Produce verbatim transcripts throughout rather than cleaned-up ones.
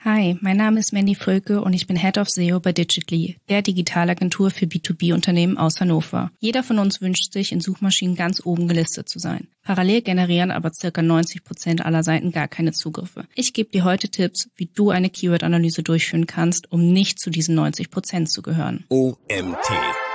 Hi, mein Name ist Mandy Völke und ich bin Head of S E O bei Digitly, der Digitalagentur für B zwei B-Unternehmen aus Hannover. Jeder von uns wünscht sich, in Suchmaschinen ganz oben gelistet zu sein. Parallel generieren aber ca. neunzig Prozent aller Seiten gar keine Zugriffe. Ich gebe dir heute Tipps, wie du eine Keyword-Analyse durchführen kannst, um nicht zu diesen neunzig Prozent zu gehören. O M T.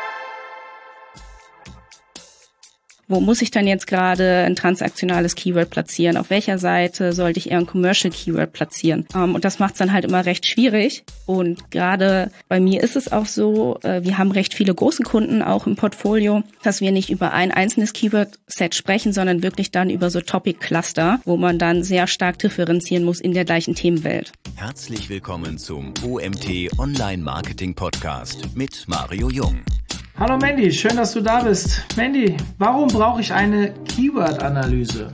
Wo muss ich dann jetzt gerade ein transaktionales Keyword platzieren? Auf welcher Seite sollte ich eher ein Commercial Keyword platzieren? Um, und das macht es dann halt immer recht schwierig. Und gerade bei mir ist es auch so, äh, wir haben recht viele große Kunden auch im Portfolio, dass wir nicht über ein einzelnes Keyword-Set sprechen, sondern wirklich dann über so Topic-Cluster, wo man dann sehr stark differenzieren muss in der gleichen Themenwelt. Herzlich willkommen zum O M T Online Marketing Podcast mit Mario Jung. Hallo Mandy, schön, dass du da bist. Mandy, warum brauche ich eine Keyword-Analyse?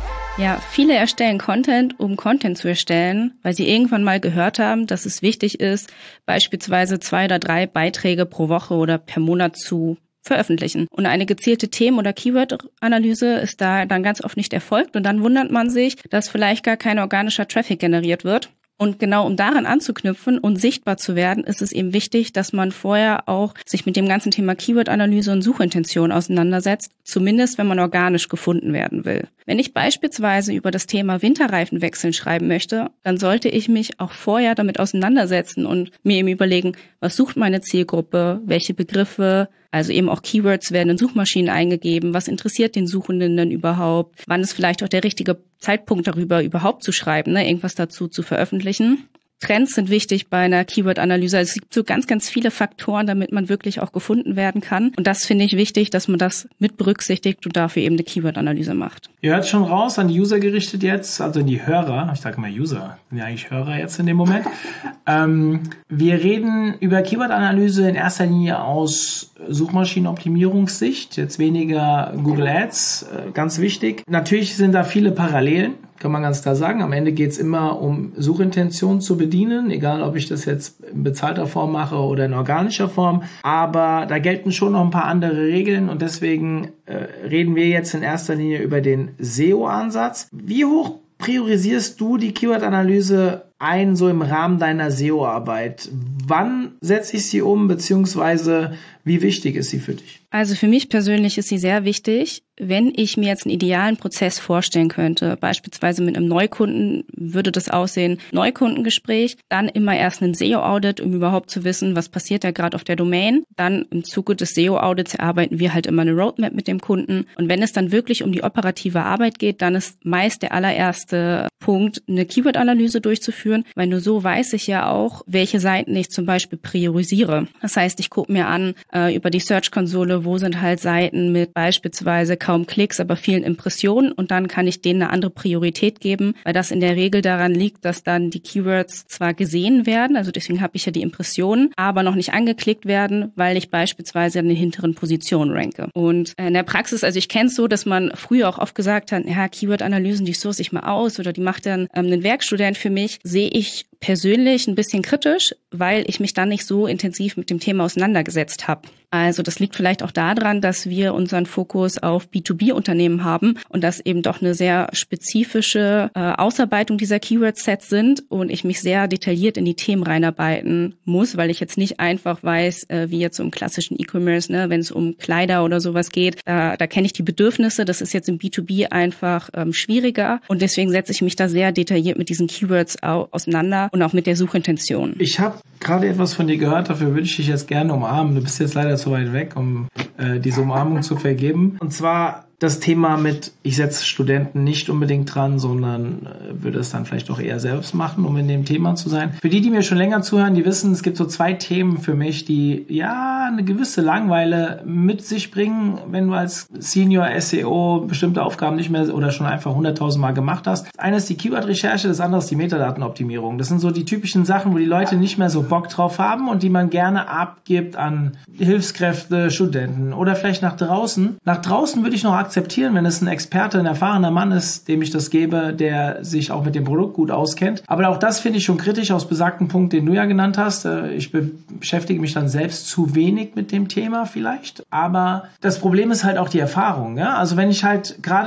Ja, viele erstellen Content, um Content zu erstellen, weil sie irgendwann mal gehört haben, dass es wichtig ist, beispielsweise zwei oder drei Beiträge pro Woche oder per Monat zu veröffentlichen. Und eine gezielte Themen- oder Keyword-Analyse ist da dann ganz oft nicht erfolgt und dann wundert man sich, dass vielleicht gar kein organischer Traffic generiert wird. Und genau um daran anzuknüpfen und sichtbar zu werden, ist es eben wichtig, dass man vorher auch sich mit dem ganzen Thema Keyword-Analyse und Suchintention auseinandersetzt, zumindest wenn man organisch gefunden werden will. Wenn ich beispielsweise über das Thema Winterreifenwechseln schreiben möchte, dann sollte ich mich auch vorher damit auseinandersetzen und mir eben überlegen, was sucht meine Zielgruppe, welche Begriffe, also eben auch Keywords werden in Suchmaschinen eingegeben, was interessiert den Suchenden denn überhaupt, wann ist vielleicht auch der richtige Zeitpunkt darüber überhaupt zu schreiben, ne, irgendwas dazu zu veröffentlichen. Trends sind wichtig bei einer Keyword-Analyse. Also es gibt so ganz, ganz viele Faktoren, damit man wirklich auch gefunden werden kann. Und das finde ich wichtig, dass man das mit berücksichtigt und dafür eben eine Keyword-Analyse macht. Ihr hört schon raus, an die User gerichtet jetzt, also an die Hörer. Ich sage immer User, sind ja eigentlich Hörer jetzt in dem Moment. Ähm, wir reden über Keyword-Analyse in erster Linie aus Suchmaschinenoptimierungssicht, jetzt weniger Google Ads, äh, ganz wichtig. Natürlich sind da viele Parallelen. Kann man ganz klar sagen. Am Ende geht es immer um Suchintention zu bedienen, egal ob ich das jetzt in bezahlter Form mache oder in organischer Form. Aber da gelten schon noch ein paar andere Regeln und deswegen äh, reden wir jetzt in erster Linie über den S E O-Ansatz. Wie hoch priorisierst du die Keyword-Analyse ein, so im Rahmen deiner S E O-Arbeit? Wann setze ich sie um, beziehungsweise wie wichtig ist sie für dich? Also für mich persönlich ist sie sehr wichtig. Wenn ich mir jetzt einen idealen Prozess vorstellen könnte, beispielsweise mit einem Neukunden, würde das aussehen, Neukundengespräch, dann immer erst ein S E O-Audit, um überhaupt zu wissen, was passiert da gerade auf der Domain. Dann im Zuge des S E O-Audits erarbeiten wir halt immer eine Roadmap mit dem Kunden. Und wenn es dann wirklich um die operative Arbeit geht, dann ist meist der allererste Punkt, eine Keyword-Analyse durchzuführen, weil nur so weiß ich ja auch, welche Seiten ich zum Beispiel priorisiere. Das heißt, ich gucke mir an äh, über die Search-Konsole, wo sind halt Seiten mit beispielsweise kaum Klicks, aber vielen Impressionen und dann kann ich denen eine andere Priorität geben, weil das in der Regel daran liegt, dass dann die Keywords zwar gesehen werden, also deswegen habe ich ja die Impressionen, aber noch nicht angeklickt werden, weil ich beispielsweise in den hinteren Positionen ranke. Und in der Praxis, also ich kenne es so, dass man früher auch oft gesagt hat, ja, Keyword-Analysen, die source ich mal aus oder die macht dann ähm, ein Werkstudent für mich, sehe ich persönlich ein bisschen kritisch, weil ich mich dann nicht so intensiv mit dem Thema auseinandergesetzt habe. Also das liegt vielleicht auch daran, dass wir unseren Fokus auf B zwei B-Unternehmen haben und das eben doch eine sehr spezifische äh, Ausarbeitung dieser Keyword-Sets sind und ich mich sehr detailliert in die Themen reinarbeiten muss, weil ich jetzt nicht einfach weiß, äh, wie jetzt so im klassischen E-Commerce, ne, wenn es um Kleider oder sowas geht, da, da kenne ich die Bedürfnisse, das ist jetzt im B zwei B einfach ähm, schwieriger und deswegen setze ich mich da sehr detailliert mit diesen Keywords au- auseinander und auch mit der Suchintention. Ich habe gerade etwas von dir gehört, dafür würde ich dich jetzt gerne umarmen. Du bist jetzt leider zu weit weg, um äh, diese Umarmung zu vergeben. Und zwar das Thema mit, ich setze Studenten nicht unbedingt dran, sondern äh, würde es dann vielleicht auch eher selbst machen, um in dem Thema zu sein. Für die, die mir schon länger zuhören, die wissen, es gibt so zwei Themen für mich, die ja eine gewisse Langeweile mit sich bringen, wenn du als Senior S E O bestimmte Aufgaben nicht mehr oder schon einfach hunderttausend Mal gemacht hast. Das eine ist die Keyword-Recherche, das andere ist die Metadatenoptimierung. Das sind so die typischen Sachen, wo die Leute nicht mehr so Bock drauf haben und die man gerne abgibt an Hilfskräfte, Studenten oder vielleicht nach draußen. Nach draußen würde ich noch akzeptieren, wenn es ein Experte, ein erfahrener Mann ist, dem ich das gebe, der sich auch mit dem Produkt gut auskennt. Aber auch das finde ich schon kritisch aus besagten Punkt, den du ja genannt hast. Ich be- beschäftige mich dann selbst zu wenig mit dem Thema vielleicht. Aber das Problem ist halt auch die Erfahrung. Ja? Also wenn ich halt gerade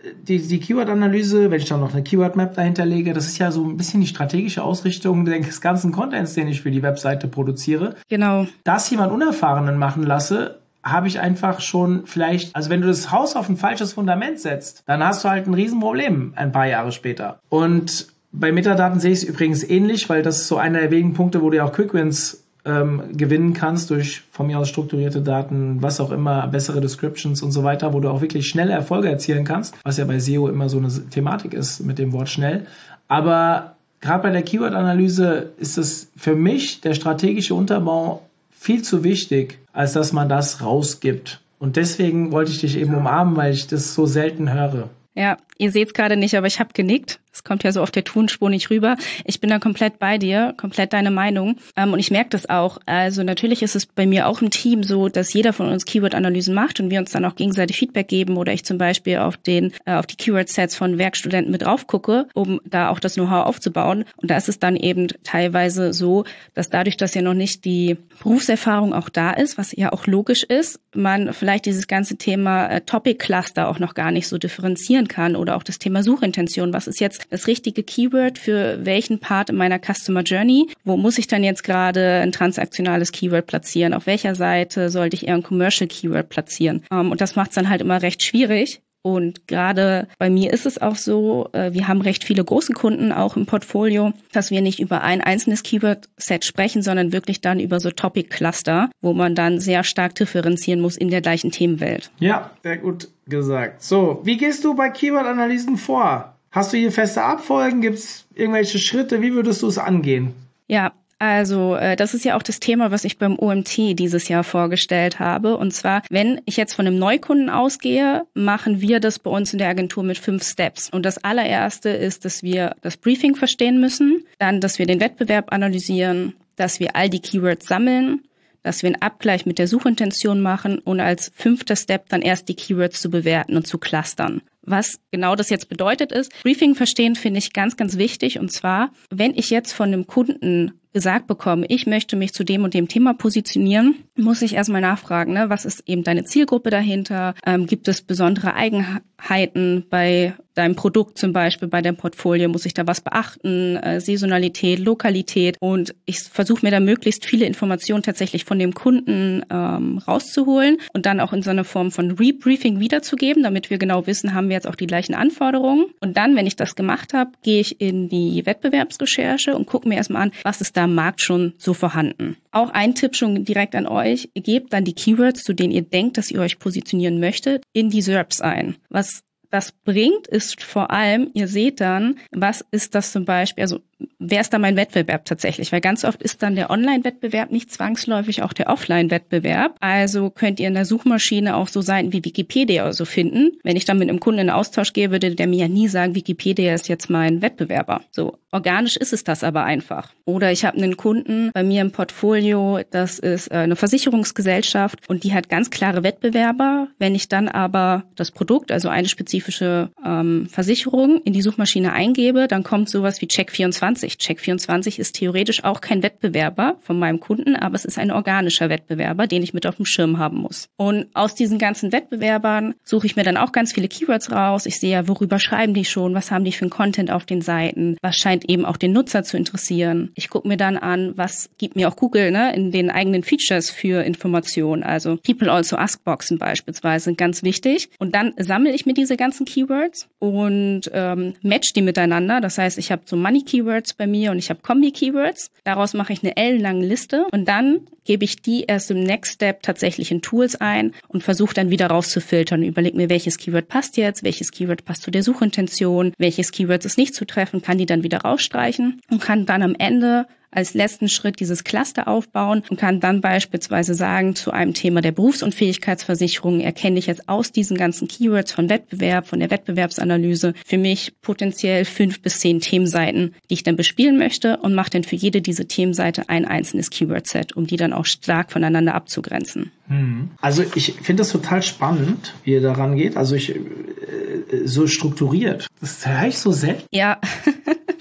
die, die Keyword-Analyse, wenn ich dann noch eine Keyword-Map dahinter lege, das ist ja so ein bisschen die strategische Ausrichtung des ganzen Contents, den ich für die Webseite produziere. Genau. Das jemand Unerfahrenen machen lasse, habe ich einfach schon vielleicht, also wenn du das Haus auf ein falsches Fundament setzt, dann hast du halt ein Riesenproblem ein paar Jahre später. Und bei Metadaten sehe ich es übrigens ähnlich, weil das ist so einer der wenigen Punkte, wo du ja auch Quick-Wins ähm, gewinnen kannst durch von mir aus strukturierte Daten, was auch immer, bessere Descriptions und so weiter, wo du auch wirklich schnelle Erfolge erzielen kannst, was ja bei S E O immer so eine Thematik ist mit dem Wort schnell. Aber gerade bei der Keyword-Analyse ist es für mich der strategische Unterbau viel zu wichtig, als dass man das rausgibt. Und deswegen wollte ich dich eben umarmen, weil ich das so selten höre. Ja, ihr seht es gerade nicht, aber ich habe genickt. Es kommt ja so auf der Tonspur nicht rüber. Ich bin da komplett bei dir, komplett deine Meinung. Ähm, und ich merke das auch. Also natürlich ist es bei mir auch im Team so, dass jeder von uns Keyword-Analysen macht und wir uns dann auch gegenseitig Feedback geben oder ich zum Beispiel auf den äh, auf die Keyword-Sets von Werkstudenten mit drauf gucke, um da auch das Know-how aufzubauen. Und da ist es dann eben teilweise so, dass dadurch, dass ja noch nicht die Berufserfahrung auch da ist, was ja auch logisch ist, man vielleicht dieses ganze Thema äh, Topic-Cluster auch noch gar nicht so differenzieren kann oder auch das Thema Suchintention. Was ist jetzt das richtige Keyword für welchen Part in meiner Customer Journey? Wo muss ich dann jetzt gerade ein transaktionales Keyword platzieren? Auf welcher Seite sollte ich eher ein Commercial Keyword platzieren? Um, und das macht es dann halt immer recht schwierig. Und gerade bei mir ist es auch so, wir haben recht viele große Kunden auch im Portfolio, dass wir nicht über ein einzelnes Keyword-Set sprechen, sondern wirklich dann über so Topic-Cluster, wo man dann sehr stark differenzieren muss in der gleichen Themenwelt. Ja, sehr gut gesagt. So, wie gehst du bei Keyword-Analysen vor? Hast du hier feste Abfolgen? Gibt es irgendwelche Schritte? Wie würdest du es angehen? Ja, also äh, das ist ja auch das Thema, was ich beim O M T dieses Jahr vorgestellt habe. Und zwar, wenn ich jetzt von einem Neukunden ausgehe, machen wir das bei uns in der Agentur mit fünf Steps. Und das allererste ist, dass wir das Briefing verstehen müssen, dann, dass wir den Wettbewerb analysieren, dass wir all die Keywords sammeln, dass wir einen Abgleich mit der Suchintention machen und als fünfter Step dann erst die Keywords zu bewerten und zu clustern. Was genau das jetzt bedeutet ist, Briefing verstehen finde ich ganz, ganz wichtig. Und zwar, wenn ich jetzt von einem Kunden gesagt bekomme, ich möchte mich zu dem und dem Thema positionieren, muss ich erstmal nachfragen, ne, was ist eben deine Zielgruppe dahinter? Ähm, gibt es besondere Eigenheiten bei deinem Produkt zum Beispiel, bei deinem Portfolio? Muss ich da was beachten? Äh, Saisonalität, Lokalität. Und ich versuche mir da möglichst viele Informationen tatsächlich von dem Kunden ähm, rauszuholen und dann auch in so einer Form von Rebriefing wiederzugeben, damit wir genau wissen, haben wir jetzt auch die gleichen Anforderungen. Und dann, wenn ich das gemacht habe, gehe ich in die Wettbewerbsrecherche und gucke mir erstmal an, was ist da am Markt schon so vorhanden. Auch ein Tipp schon direkt an euch, gebt dann die Keywords, zu denen ihr denkt, dass ihr euch positionieren möchtet, in die S E R Ps ein. Was das bringt, ist vor allem, ihr seht dann, was ist das zum Beispiel, also wer ist da mein Wettbewerb tatsächlich? Weil ganz oft ist dann der Online-Wettbewerb nicht zwangsläufig auch der Offline-Wettbewerb. Also könnt ihr in der Suchmaschine auch so Seiten wie Wikipedia oder so finden. Wenn ich dann mit einem Kunden in Austausch gehe, würde der mir ja nie sagen, Wikipedia ist jetzt mein Wettbewerber. So, organisch ist es das aber einfach. Oder ich habe einen Kunden bei mir im Portfolio, das ist eine Versicherungsgesellschaft und die hat ganz klare Wettbewerber. Wenn ich dann aber das Produkt, also eine spezifische ähm, Versicherung in die Suchmaschine eingebe, dann kommt sowas wie Check vierundzwanzig. Check vierundzwanzig ist theoretisch auch kein Wettbewerber von meinem Kunden, aber es ist ein organischer Wettbewerber, den ich mit auf dem Schirm haben muss. Und aus diesen ganzen Wettbewerbern suche ich mir dann auch ganz viele Keywords raus. Ich sehe ja, worüber schreiben die schon, was haben die für einen Content auf den Seiten, was scheint eben auch den Nutzer zu interessieren. Ich gucke mir dann an, was gibt mir auch Google, ne, in den eigenen Features für Informationen. Also People Also Ask Boxen beispielsweise sind ganz wichtig. Und dann sammle ich mir diese ganzen Keywords und ähm, match die miteinander. Das heißt, ich habe so Money-Keywords bei mir und ich habe Kombi-Keywords. Daraus mache ich eine ellenlange Liste und dann gebe ich die erst im Next Step tatsächlich in Tools ein und versuche dann wieder rauszufiltern und überlege mir, welches Keyword passt jetzt, welches Keyword passt zu der Suchintention, welches Keyword ist nicht zutreffend, kann die dann wieder rausstreichen und kann dann am Ende als letzten Schritt dieses Cluster aufbauen und kann dann beispielsweise sagen, zu einem Thema der Berufsunfähigkeitsversicherung erkenne ich jetzt aus diesen ganzen Keywords von Wettbewerb, von der Wettbewerbsanalyse für mich potenziell fünf bis zehn Themenseiten, die ich dann bespielen möchte und mache dann für jede diese Themenseite ein einzelnes Keyword-Set, um die dann auch stark voneinander abzugrenzen. Also ich finde das total spannend, wie ihr daran geht. Also ich so strukturiert. Das höre ich so selten. Ja.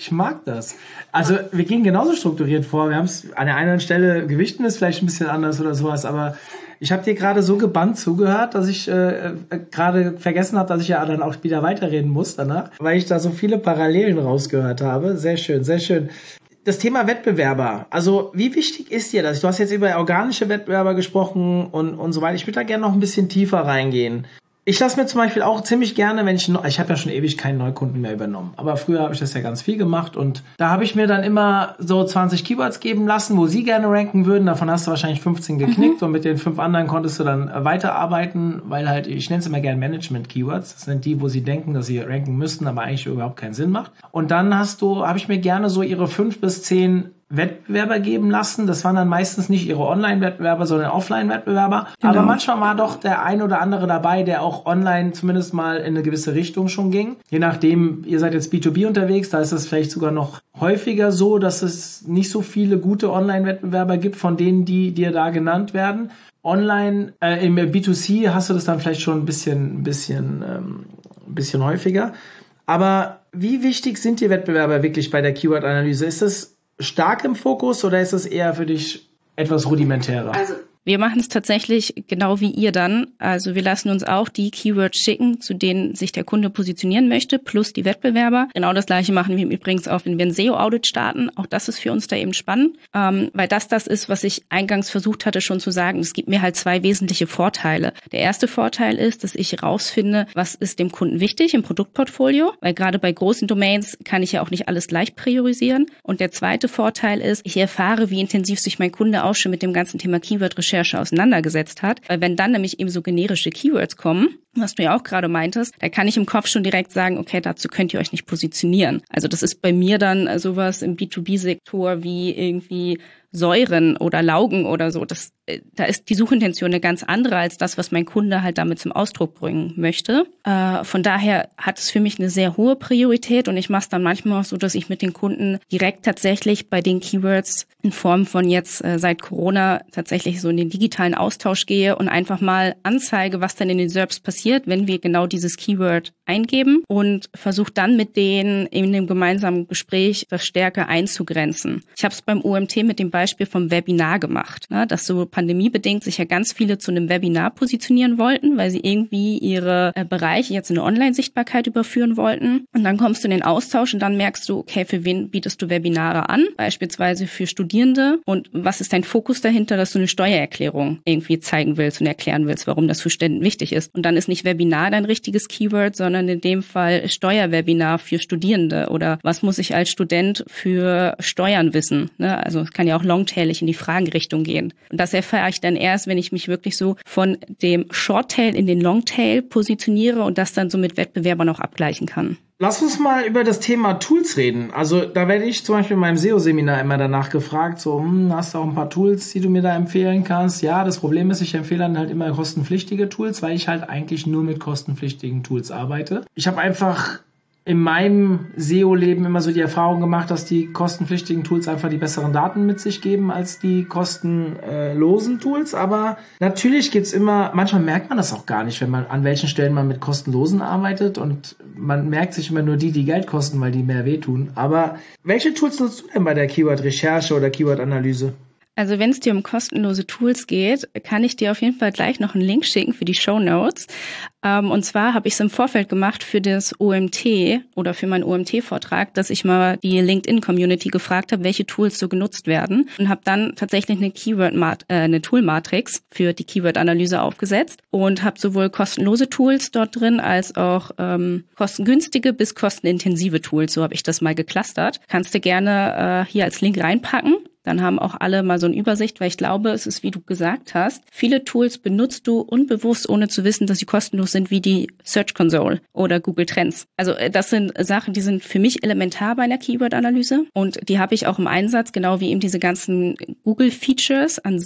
Ich mag das. Also wir gehen genauso strukturiert vor. Wir haben es an der einen Stelle gewichten ist vielleicht ein bisschen anders oder sowas, aber ich habe dir gerade so gebannt zugehört, dass ich äh, gerade vergessen habe, dass ich ja dann auch wieder weiterreden muss danach, weil ich da so viele Parallelen rausgehört habe. Sehr schön, sehr schön. Das Thema Wettbewerber. Also wie wichtig ist dir das? Du hast jetzt über organische Wettbewerber gesprochen und, und so weiter. Ich würde da gerne noch ein bisschen tiefer reingehen. Ich lasse mir zum Beispiel auch ziemlich gerne, wenn ich, ich habe ja schon ewig keinen Neukunden mehr übernommen, aber früher habe ich das ja ganz viel gemacht und da habe ich mir dann immer so zwanzig Keywords geben lassen, wo sie gerne ranken würden, davon hast du wahrscheinlich fünfzehn geknickt mhm. und mit den fünf anderen konntest du dann weiterarbeiten, weil halt, ich nenne es immer gerne Management-Keywords, das sind die, wo sie denken, dass sie ranken müssten, aber eigentlich überhaupt keinen Sinn macht. Und dann hast du, habe ich mir gerne so ihre fünf bis zehn Wettbewerber geben lassen. Das waren dann meistens nicht ihre Online-Wettbewerber, sondern Offline-Wettbewerber. Genau. Aber manchmal war doch der ein oder andere dabei, der auch online zumindest mal in eine gewisse Richtung schon ging. Je nachdem, ihr seid jetzt B zwei B unterwegs, da ist es vielleicht sogar noch häufiger so, dass es nicht so viele gute Online-Wettbewerber gibt, von denen, die dir da genannt werden. Online, äh, im B zwei C hast du das dann vielleicht schon ein bisschen, ein bisschen, ähm, ein bisschen häufiger. Aber wie wichtig sind die Wettbewerber wirklich bei der Keyword-Analyse? Ist das stark im Fokus oder ist es eher für dich etwas rudimentärer? Also wir machen es tatsächlich genau wie ihr dann. Also wir lassen uns auch die Keywords schicken, zu denen sich der Kunde positionieren möchte, plus die Wettbewerber. Genau das Gleiche machen wir übrigens auch, wenn wir ein S E O-Audit starten. Auch das ist für uns da eben spannend, ähm, weil das das ist, was ich eingangs versucht hatte schon zu sagen. Es gibt mir halt zwei wesentliche Vorteile. Der erste Vorteil ist, dass ich rausfinde, was ist dem Kunden wichtig im Produktportfolio, weil gerade bei großen Domains kann ich ja auch nicht alles gleich priorisieren. Und der zweite Vorteil ist, ich erfahre, wie intensiv sich mein Kunde auch schon mit dem ganzen Thema Keyword-Recherche auseinandergesetzt hat, weil wenn dann nämlich eben so generische Keywords kommen, was du ja auch gerade meintest, da kann ich im Kopf schon direkt sagen, okay, dazu könnt ihr euch nicht positionieren. Also das ist bei mir dann sowas im B zwei B-Sektor wie irgendwie Säuren oder Laugen oder so. Das, da ist die Suchintention eine ganz andere als das, was mein Kunde halt damit zum Ausdruck bringen möchte. Äh, von daher hat es für mich eine sehr hohe Priorität und ich mache es dann manchmal auch so, dass ich mit den Kunden direkt tatsächlich bei den Keywords in Form von jetzt äh, seit Corona tatsächlich so in den digitalen Austausch gehe und einfach mal anzeige, was dann in den S E R Ps passiert, wenn wir genau dieses Keyword eingeben und versuche dann mit denen in dem gemeinsamen Gespräch das stärker einzugrenzen. Ich habe es beim O M T mit dem Beispiel vom Webinar gemacht, ne, dass so pandemiebedingt sich ja ganz viele zu einem Webinar positionieren wollten, weil sie irgendwie ihre äh, Bereiche jetzt in eine Online-Sichtbarkeit überführen wollten. Und dann kommst du in den Austausch und dann merkst du, okay, für wen bietest du Webinare an? Beispielsweise für Studierende. Und was ist dein Fokus dahinter, dass du eine Steuererklärung irgendwie zeigen willst und erklären willst, warum das für Studenten wichtig ist? Und dann ist nicht Webinar dein richtiges Keyword, sondern in dem Fall Steuerwebinar für Studierende oder was muss ich als Student für Steuern wissen? Ne? Also es kann ja auch longtailig in die Fragenrichtung gehen. Und das erfahre ich dann erst, wenn ich mich wirklich so von dem Shorttail in den Longtail positioniere und das dann so mit Wettbewerbern auch abgleichen kann. Lass uns mal über das Thema Tools reden. Also da werde ich zum Beispiel in meinem S E O-Seminar immer danach gefragt, so, hm, hast du auch ein paar Tools, die du mir da empfehlen kannst? Ja, das Problem ist, ich empfehle dann halt immer kostenpflichtige Tools, weil ich halt eigentlich nur mit kostenpflichtigen Tools arbeite. Ich habe einfach in meinem S E O-Leben immer so die Erfahrung gemacht, dass die kostenpflichtigen Tools einfach die besseren Daten mit sich geben als die kostenlosen Tools. Aber natürlich gibt's immer, manchmal merkt man das auch gar nicht, wenn man an welchen Stellen man mit kostenlosen arbeitet und man merkt sich immer nur die, die Geld kosten, weil die mehr wehtun. Aber welche Tools nutzt du denn bei der Keyword-Recherche oder Keyword-Analyse? Also wenn es dir um kostenlose Tools geht, kann ich dir auf jeden Fall gleich noch einen Link schicken für die Shownotes. Ähm, und zwar habe ich es im Vorfeld gemacht für das O M T oder für meinen O M T-Vortrag, dass ich mal die LinkedIn-Community gefragt habe, welche Tools so genutzt werden und habe dann tatsächlich eine Keyword äh, eine Tool-Matrix für die Keyword-Analyse aufgesetzt und habe sowohl kostenlose Tools dort drin als auch ähm, kostengünstige bis kostenintensive Tools. So habe ich das mal geclustert. Kannst du gerne äh, hier als Link reinpacken. Dann haben auch alle mal so eine Übersicht, weil ich glaube, es ist, wie du gesagt hast, viele Tools benutzt du unbewusst, ohne zu wissen, dass sie kostenlos sind, wie die Search Console oder Google Trends. Also das sind Sachen, die sind für mich elementar bei einer Keyword-Analyse und die habe ich auch im Einsatz, genau wie eben diese ganzen Google-Features an sich.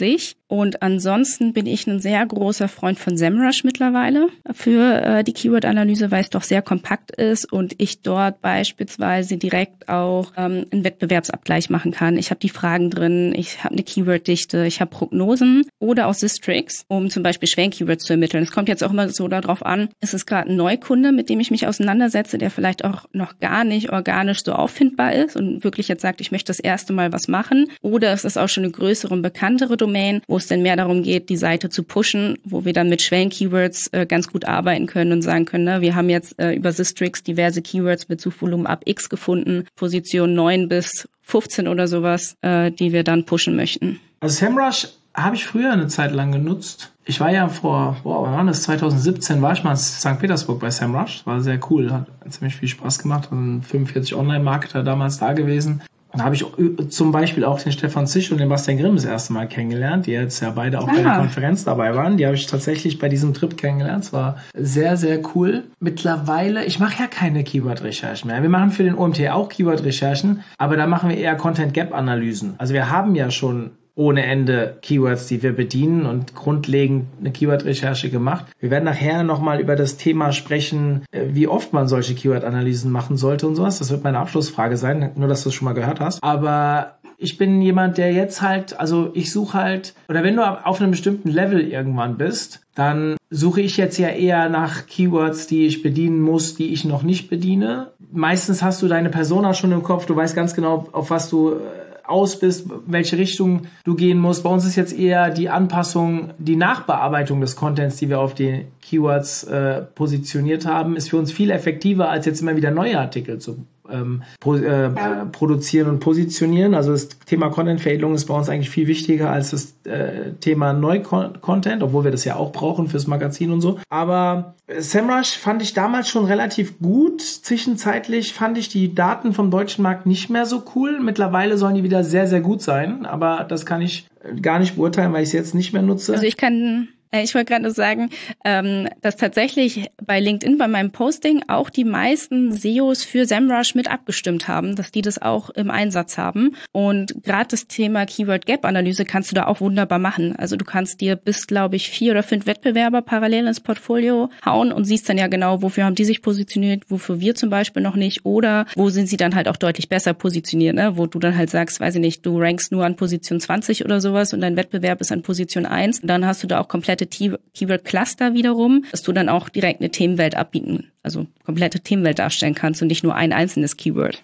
Und ansonsten bin ich ein sehr großer Freund von SEMrush mittlerweile für äh, die Keyword-Analyse, weil es doch sehr kompakt ist und ich dort beispielsweise direkt auch ähm, einen Wettbewerbsabgleich machen kann. Ich habe die Fragen drin, ich habe eine Keyword-Dichte, ich habe Prognosen oder auch Systrix, um zum Beispiel Schwenk-Keywords zu ermitteln. Es kommt jetzt auch immer so darauf an, ist es gerade ein Neukunde, mit dem ich mich auseinandersetze, der vielleicht auch noch gar nicht organisch so auffindbar ist und wirklich jetzt sagt, ich möchte das erste Mal was machen. Oder ist es auch schon eine größere und bekanntere Domain, wo es dann mehr darum geht, die Seite zu pushen, wo wir dann mit Schwenk-Keywords äh, ganz gut arbeiten können und sagen können, ne, wir haben jetzt äh, über Systrix diverse Keywords mit Suchvolumen ab X gefunden, Position neun bis fünfzehn oder sowas, äh, die wir dann pushen möchten. Also SEMrush habe ich früher eine Zeit lang genutzt. Ich war ja vor, wow, wann war das? zwanzig siebzehn war ich mal in Sankt Petersburg bei SEMrush. War sehr cool, hat ziemlich viel Spaß gemacht. Waren fünfundvierzig Online-Marketer damals da gewesen. Da habe ich zum Beispiel auch den Stefan Zisch und den Bastian Grimm das erste Mal kennengelernt, die jetzt ja beide auch ah. bei der Konferenz dabei waren. Die habe ich tatsächlich bei diesem Trip kennengelernt. Es war sehr, sehr cool. Mittlerweile, ich mache ja keine Keyword-Recherchen mehr. Wir machen für den O M T auch Keyword-Recherchen, aber da machen wir eher Content-Gap-Analysen. Also wir haben ja schon ohne Ende Keywords, die wir bedienen und grundlegend eine Keyword-Recherche gemacht. Wir werden nachher nochmal über das Thema sprechen, wie oft man solche Keyword-Analysen machen sollte und sowas. Das wird meine Abschlussfrage sein, nur dass du es schon mal gehört hast. Aber ich bin jemand, der jetzt halt, also ich suche halt, oder wenn du auf einem bestimmten Level irgendwann bist, dann suche ich jetzt ja eher nach Keywords, die ich bedienen muss, die ich noch nicht bediene. Meistens hast du deine Persona schon im Kopf, du weißt ganz genau, auf was du aus bist, welche Richtung du gehen musst. Bei uns ist jetzt eher die Anpassung, die Nachbearbeitung des Contents, die wir auf die Keywords äh, positioniert haben, ist für uns viel effektiver, als jetzt immer wieder neue Artikel zu ähm, pro, äh, ja. produzieren und positionieren. Also das Thema Content-Veredelung ist bei uns eigentlich viel wichtiger als das äh, Thema Neu-Content, obwohl wir das ja auch brauchen fürs Magazin und so. Aber SEMrush fand ich damals schon relativ gut. Zwischenzeitlich fand ich die Daten vom deutschen Markt nicht mehr so cool. Mittlerweile sollen die wieder sehr, sehr gut sein, aber das kann ich gar nicht beurteilen, weil ich es jetzt nicht mehr nutze. Also ich kann... Ich wollte gerade nur sagen, dass tatsächlich bei LinkedIn bei meinem Posting auch die meisten S E Os für SEMrush mit abgestimmt haben, dass die das auch im Einsatz haben. Und gerade das Thema Keyword-Gap-Analyse kannst du da auch wunderbar machen. Also du kannst dir bis, glaube ich, vier oder fünf Wettbewerber parallel ins Portfolio hauen und siehst dann ja genau, wofür haben die sich positioniert, wofür wir zum Beispiel noch nicht oder wo sind sie dann halt auch deutlich besser positioniert, ne? Wo du dann halt sagst, weiß ich nicht, du rankst nur an Position zwanzig oder sowas und dein Wettbewerb ist an Position eins. Und dann hast du da auch komplett Keyword-Cluster wiederum, dass du dann auch direkt eine Themenwelt abbieten, also komplette Themenwelt darstellen kannst und nicht nur ein einzelnes Keyword.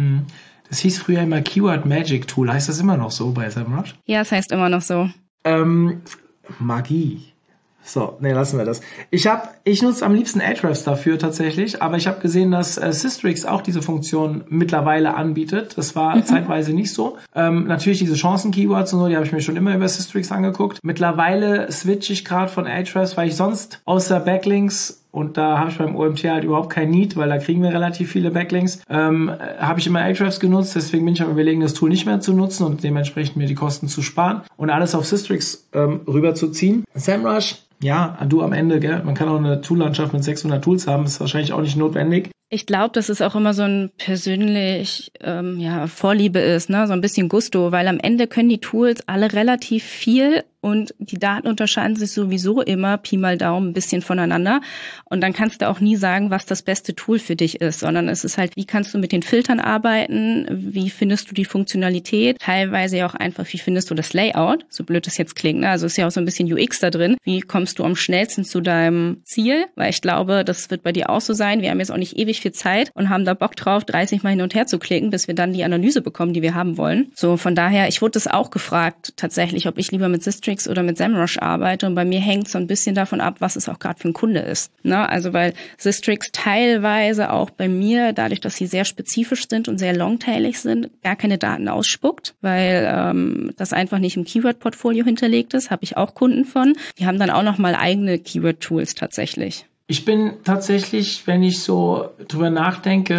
Das hieß früher immer Keyword Magic Tool. Heißt das immer noch so bei SEMrush? Ja, es heißt immer noch so. Ähm, Magie. So, nee, lassen wir das. Ich habe, ich nutze am liebsten Ahrefs dafür tatsächlich, aber ich habe gesehen, dass äh, Systrix auch diese Funktion mittlerweile anbietet. Das war mhm. zeitweise nicht so. Ähm, natürlich diese Chancen-Keywords und so, die habe ich mir schon immer über Systrix angeguckt. Mittlerweile switche ich gerade von Ahrefs, weil ich sonst außer Backlinks, und da habe ich beim O M T halt überhaupt kein Need, weil da kriegen wir relativ viele Backlinks, ähm, habe ich immer Ahrefs genutzt, deswegen bin ich am Überlegen, das Tool nicht mehr zu nutzen und dementsprechend mir die Kosten zu sparen und alles auf Systrix ähm, rüberzuziehen. SEMrush, ja, du am Ende, gell? Man kann auch eine Tool-Landschaft mit sechshundert Tools haben, ist wahrscheinlich auch nicht notwendig. Ich glaube, dass es auch immer so ein persönlich ähm, ja Vorliebe ist, ne, so ein bisschen Gusto, weil am Ende können die Tools alle relativ viel und die Daten unterscheiden sich sowieso immer Pi mal Daumen ein bisschen voneinander und dann kannst du auch nie sagen, was das beste Tool für dich ist, sondern es ist halt, wie kannst du mit den Filtern arbeiten, wie findest du die Funktionalität, teilweise ja auch einfach, wie findest du das Layout, so blöd das jetzt klingt, ne? Also ist ja auch so ein bisschen U X da drin, wie kommst du am schnellsten zu deinem Ziel, weil ich glaube, das wird bei dir auch so sein, wir haben jetzt auch nicht ewig viel Zeit und haben da Bock drauf, dreißig Mal hin und her zu klicken, bis wir dann die Analyse bekommen, die wir haben wollen. So, von daher, ich wurde das auch gefragt, tatsächlich, ob ich lieber mit Systrix oder mit SEMrush arbeite und bei mir hängt so ein bisschen davon ab, was es auch gerade für ein Kunde ist. Ne? Also, weil Systrix teilweise auch bei mir, dadurch, dass sie sehr spezifisch sind und sehr longtailig sind, gar keine Daten ausspuckt, weil ähm, das einfach nicht im Keyword-Portfolio hinterlegt ist, habe ich auch Kunden von. Die haben dann auch nochmal eigene Keyword-Tools tatsächlich. Ich bin tatsächlich, wenn ich so drüber nachdenke,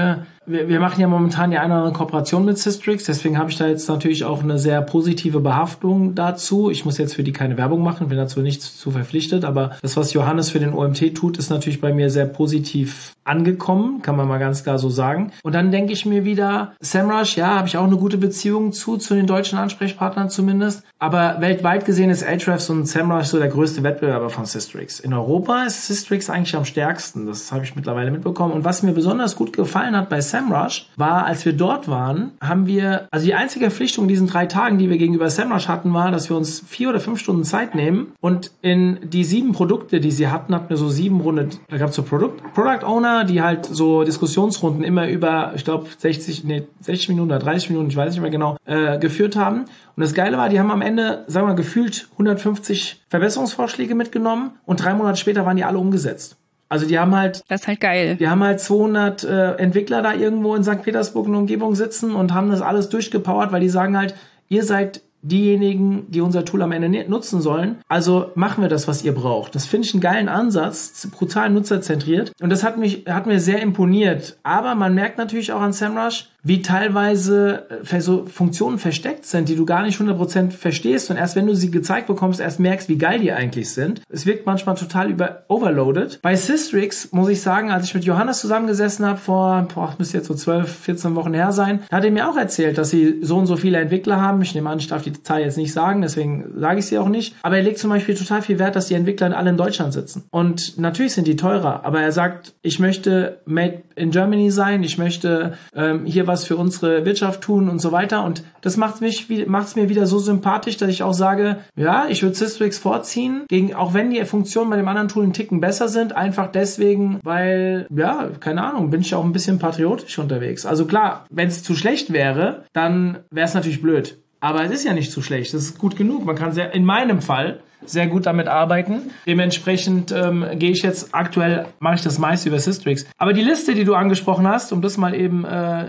wir, wir machen ja momentan ja eine oder andere Kooperation mit Systrix, deswegen habe ich da jetzt natürlich auch eine sehr positive Behaftung dazu. Ich muss jetzt für die keine Werbung machen, bin dazu nicht zu verpflichtet, aber das, was Johannes für den O M T tut, ist natürlich bei mir sehr positiv angekommen, kann man mal ganz klar so sagen. Und dann denke ich mir wieder, Semrush, ja, habe ich auch eine gute Beziehung zu, zu den deutschen Ansprechpartnern zumindest, aber weltweit gesehen ist Ahrefs und Semrush so der größte Wettbewerber von Systrix. In Europa ist Systrix eigentlich am stärksten, das habe ich mittlerweile mitbekommen. Und was mir besonders gut gefallen hat bei Semrush, war, als wir dort waren, haben wir, also die einzige Verpflichtung in diesen drei Tagen, die wir gegenüber Semrush hatten, war, dass wir uns vier oder fünf Stunden Zeit nehmen und in die sieben Produkte, die sie hatten, hatten wir so sieben Runden, da gab es so Product, Product Owner, die halt so Diskussionsrunden immer über, ich glaube, sechzig, nee, sechzig Minuten oder dreißig Minuten, ich weiß nicht mehr genau, äh, geführt haben. Und das Geile war, die haben am Ende, sagen wir mal, gefühlt hundertfünfzig Verbesserungsvorschläge mitgenommen und drei Monate später waren die alle umgesetzt. Also die haben halt, das ist halt geil. Die haben halt zweihundert äh, Entwickler da irgendwo in Sankt Petersburg in der Umgebung sitzen und haben das alles durchgepowert, weil die sagen halt, ihr seid diejenigen, die unser Tool am Ende nutzen sollen. Also machen wir das, was ihr braucht. Das finde ich einen geilen Ansatz, brutal nutzerzentriert. Und das hat mich, hat mir sehr imponiert. Aber man merkt natürlich auch an Semrush, wie teilweise so Funktionen versteckt sind, die du gar nicht hundert Prozent verstehst und erst wenn du sie gezeigt bekommst, erst merkst, wie geil die eigentlich sind. Es wirkt manchmal total über overloaded. Bei Systrix muss ich sagen, als ich mit Johannes zusammengesessen habe, vor, boah, müsste jetzt so zwölf, vierzehn Wochen her sein, hat er mir auch erzählt, dass sie so und so viele Entwickler haben. Ich nehme an, ich darf die Zahl jetzt nicht sagen, deswegen sage ich sie auch nicht. Aber er legt zum Beispiel total viel Wert, dass die Entwickler alle in Deutschland sitzen. Und natürlich sind die teurer, aber er sagt, ich möchte made in Germany sein, ich möchte ähm, hier was für unsere Wirtschaft tun und so weiter. Und das macht mich, macht es mir wieder so sympathisch, dass ich auch sage, ja, ich würde Systrix vorziehen, gegen, auch wenn die Funktionen bei dem anderen Tool einen Ticken besser sind, einfach deswegen, weil, ja, keine Ahnung, bin ich auch ein bisschen patriotisch unterwegs. Also klar, wenn es zu schlecht wäre, dann wäre es natürlich blöd. Aber es ist ja nicht zu schlecht, das ist gut genug. Man kann sehr, in meinem Fall sehr gut damit arbeiten. Dementsprechend ähm, gehe ich jetzt aktuell, mache ich das meiste über Systrix. Aber die Liste, die du angesprochen hast, um das mal eben äh,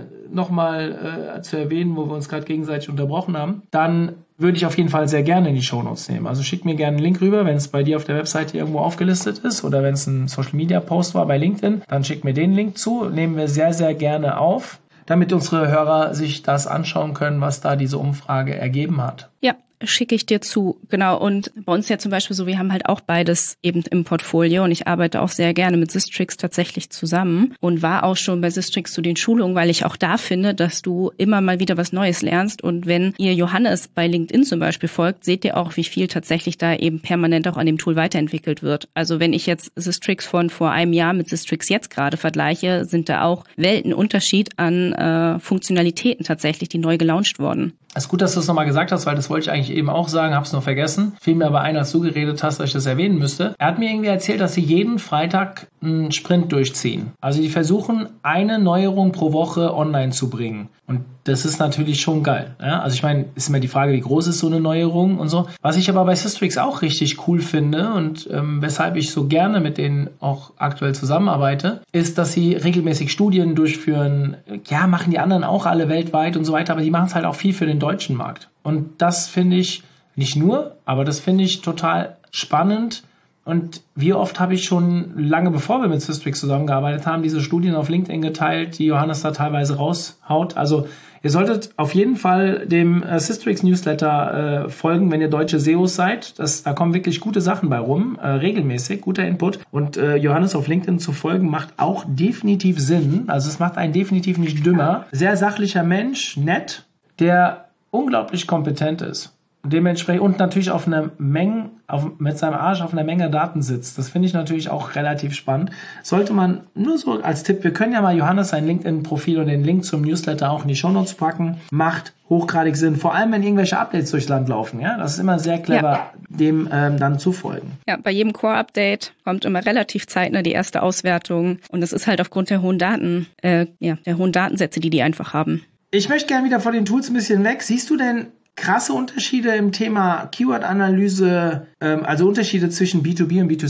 nochmal äh, zu erwähnen, wo wir uns gerade gegenseitig unterbrochen haben, dann würde ich auf jeden Fall sehr gerne in die Shownotes nehmen. Also schick mir gerne einen Link rüber, wenn es bei dir auf der Webseite irgendwo aufgelistet ist oder wenn es ein Social-Media-Post war bei LinkedIn, dann schick mir den Link zu, nehmen wir sehr, sehr gerne auf, damit unsere Hörer sich das anschauen können, was da diese Umfrage ergeben hat. Ja, schicke ich dir zu, genau. Und bei uns ja zum Beispiel so, wir haben halt auch beides eben im Portfolio und ich arbeite auch sehr gerne mit Systrix tatsächlich zusammen und war auch schon bei Systrix zu den Schulungen, weil ich auch da finde, dass du immer mal wieder was Neues lernst und wenn ihr Johannes bei LinkedIn zum Beispiel folgt, seht ihr auch, wie viel tatsächlich da eben permanent auch an dem Tool weiterentwickelt wird. Also wenn ich jetzt Systrix von vor einem Jahr mit Systrix jetzt gerade vergleiche, sind da auch Weltenunterschied an äh, Funktionalitäten tatsächlich, die neu gelauncht wurden. Es ist gut, dass du es nochmal gesagt hast, weil das wollte ich eigentlich eben auch sagen, habe es nur vergessen. Fiel mir aber ein, als du geredet hast, dass ich das erwähnen müsste. Er hat mir irgendwie erzählt, dass sie jeden Freitag einen Sprint durchziehen. Also die versuchen, eine Neuerung pro Woche online zu bringen. Und das ist natürlich schon geil. Ja? Also ich meine, ist immer die Frage, wie groß ist so eine Neuerung und so. Was ich aber bei Systrix auch richtig cool finde und ähm, weshalb ich so gerne mit denen auch aktuell zusammenarbeite, ist, dass sie regelmäßig Studien durchführen. Ja, machen die anderen auch alle weltweit und so weiter, aber die machen es halt auch viel für den deutschen Markt. Und das finde ich nicht nur, aber das finde ich total spannend. Und wie oft habe ich schon lange bevor wir mit Systrix zusammengearbeitet haben, diese Studien auf LinkedIn geteilt, die Johannes da teilweise raushaut. Also ihr solltet auf jeden Fall dem äh, Systrix Newsletter äh, folgen, wenn ihr deutsche S E Os seid. Das, da kommen wirklich gute Sachen bei rum, äh, regelmäßig, guter Input. Und äh, Johannes auf LinkedIn zu folgen macht auch definitiv Sinn. Also es macht einen definitiv nicht dümmer. Sehr sachlicher Mensch, nett, der unglaublich kompetent ist. Dementsprechend und natürlich auf einer Menge, auf, mit seinem Arsch auf einer Menge Daten sitzt. Das finde ich natürlich auch relativ spannend. Sollte man nur so als Tipp, wir können ja mal Johannes sein LinkedIn-Profil und den Link zum Newsletter auch in die Shownotes packen. Macht hochgradig Sinn, vor allem wenn irgendwelche Updates durchs Land laufen. Ja, das ist immer sehr clever, ja, dem ähm, dann zu folgen. Ja, bei jedem Core-Update kommt immer relativ zeitnah die erste Auswertung und das ist halt aufgrund der hohen Daten, äh, ja, der hohen Datensätze, die die einfach haben. Ich möchte gerne wieder von den Tools ein bisschen weg. Siehst du denn krasse Unterschiede im Thema Keyword-Analyse, ähm, also Unterschiede zwischen B zwei B und B zwei C?